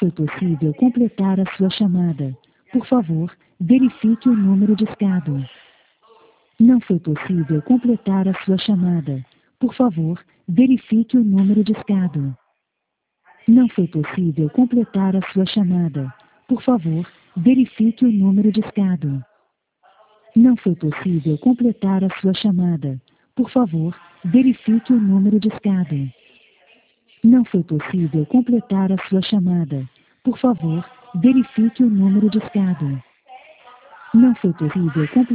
foi possível completar a sua chamada. Por favor, verifique o número discado. Não foi possível completar a sua chamada. Por favor, verifique o número discado. Não foi possível completar a sua chamada. Por favor, verifique o número discado. Não foi possível completar a sua chamada. Por favor, verifique o número discado. Não foi possível completar a sua chamada. Por favor, verifique o número discado. Não foi possível completar